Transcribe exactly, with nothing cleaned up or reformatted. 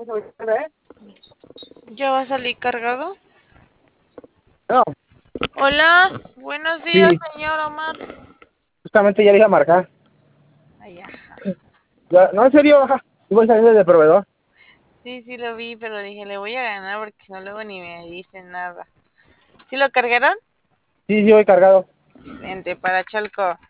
¿Ya va a salir cargado? No, Hola, buenos días, sí, señor Omar. justamente ya le iba a marcar. Ay, ajá. Ya, no, en serio, ajá. Y voy saliendo del proveedor. Sí, sí lo vi, pero dije, le voy a ganar porque si no luego ni me dicen nada. ¿Sí lo cargaron? Sí, sí, voy cargado. Excelente, para Chalco.